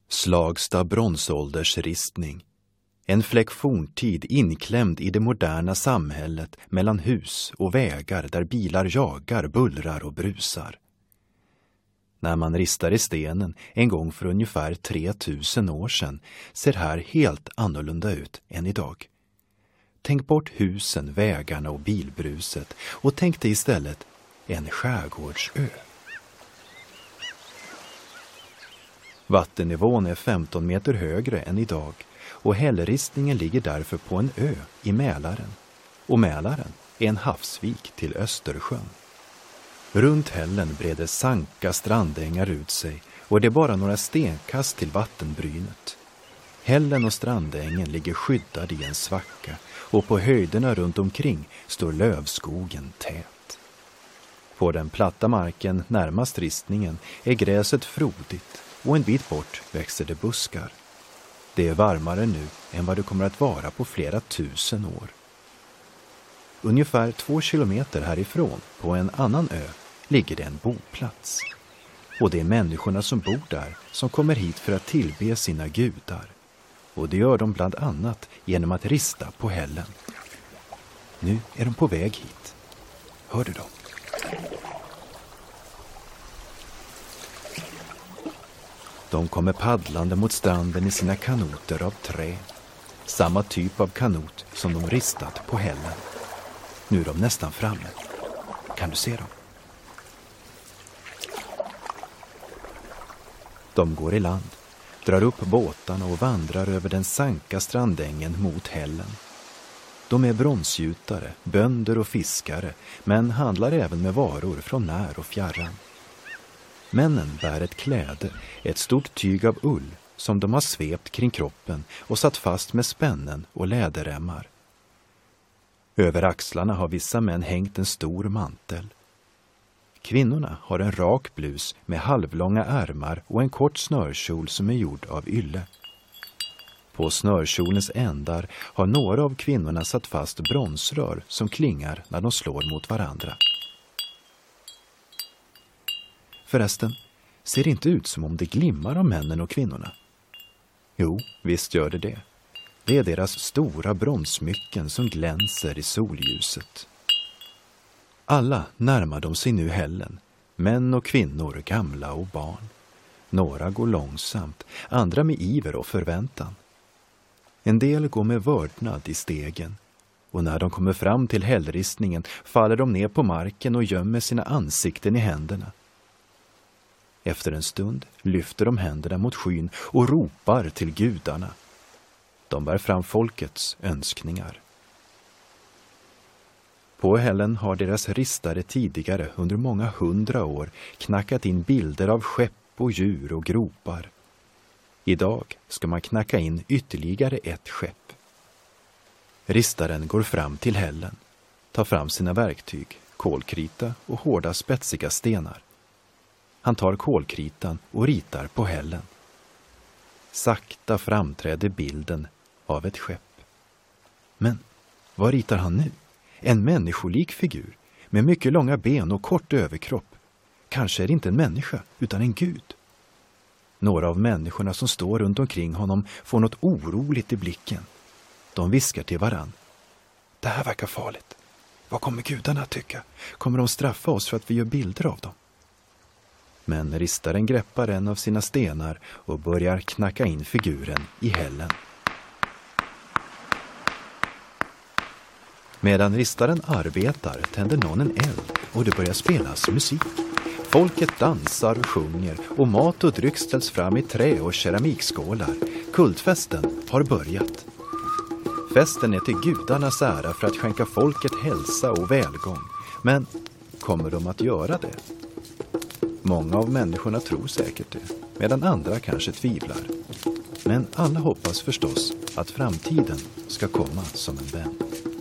Slagsta bronsåldersristning. En fläck forntid inklämd i det moderna samhället mellan hus och vägar där bilar jagar, bullrar och brusar. När man ristar i stenen en gång för ungefär 3000 år sedan ser här helt annorlunda ut än idag. Tänk bort husen, vägarna och bilbruset och tänk dig istället en skärgårdsö. Vattennivån är 15 meter högre än idag och hällristningen ligger därför på en ö i Mälaren. Och Mälaren är en havsvik till Östersjön. Runt hällen breder sanka strandängar ut sig och det är bara några stenkast till vattenbrynet. Hällen och strandängen ligger skyddade i en svacka och på höjderna runt omkring står lövskogen tät. På den platta marken närmast ristningen är gräset frodigt och en bit bort växer det buskar. Det är varmare nu än vad det kommer att vara på flera tusen år. Ungefär 2 kilometer härifrån, på en annan ö, ligger det en boplats. Och det är människorna som bor där som kommer hit för att tillbe sina gudar. Och det gör de bland annat genom att rista på hällen. Nu är de på väg hit. Hör du dem? De kommer paddlande mot stranden i sina kanoter av trä. Samma typ av kanot som de ristat på hällen. Nu är de nästan framme. Kan du se dem? De går i land, drar upp båtarna och vandrar över den sanka strandängen mot hällen. De är bronsgjutare, bönder och fiskare, men handlar även med varor från när och fjärran. Männen bär ett kläde, ett stort tyg av ull som de har svept kring kroppen och satt fast med spännen och läderremmar. Över axlarna har vissa män hängt en stor mantel. Kvinnorna har en rak blus med halvlånga ärmar och en kort snörkjol som är gjord av ylle. På snörkjolens ändar har några av kvinnorna satt fast bronsrör som klingar när de slår mot varandra. Förresten, ser det inte ut som om det glimmar av männen och kvinnorna? Jo, visst gör det. Det är deras stora bronsmycken som glänser i solljuset. Alla närmar de sig nu hällen, män och kvinnor, gamla och barn. Några går långsamt, andra med iver och förväntan. En del går med vördnad i stegen, och när de kommer fram till hällristningen faller de ner på marken och gömmer sina ansikten i händerna. Efter en stund lyfter de händerna mot skyn och ropar till gudarna. De bär fram folkets önskningar. På hällen har deras ristare tidigare under många 100 år knackat in bilder av skepp och djur och gropar. Idag ska man knacka in ytterligare ett skepp. Ristaren går fram till hällen, tar fram sina verktyg, kolkrita och hårda spetsiga stenar. Han tar kolkritan och ritar på hällen. Sakta framträder bilden av ett skepp. Men vad ritar han nu? En människolik figur med mycket långa ben och kort överkropp. Kanske är det inte en människa utan en gud. Några av människorna som står runt omkring honom får något oroligt i blicken. De viskar till varann. Det här verkar farligt. Vad kommer gudarna att tycka? Kommer de straffa oss för att vi gör bilder av dem? Men ristaren greppar en av sina stenar och börjar knacka in figuren i hällen. Medan ristaren arbetar tänder någon en eld och det börjar spelas musik. Folket dansar och sjunger och mat och dryck ställs fram i trä och keramikskålar. Kultfesten har börjat. Festen är till gudarnas ära för att skänka folket hälsa och välgång. Men kommer de att göra det? Många av människorna tror säkert det, medan andra kanske tvivlar. Men alla hoppas förstås att framtiden ska komma som en vän.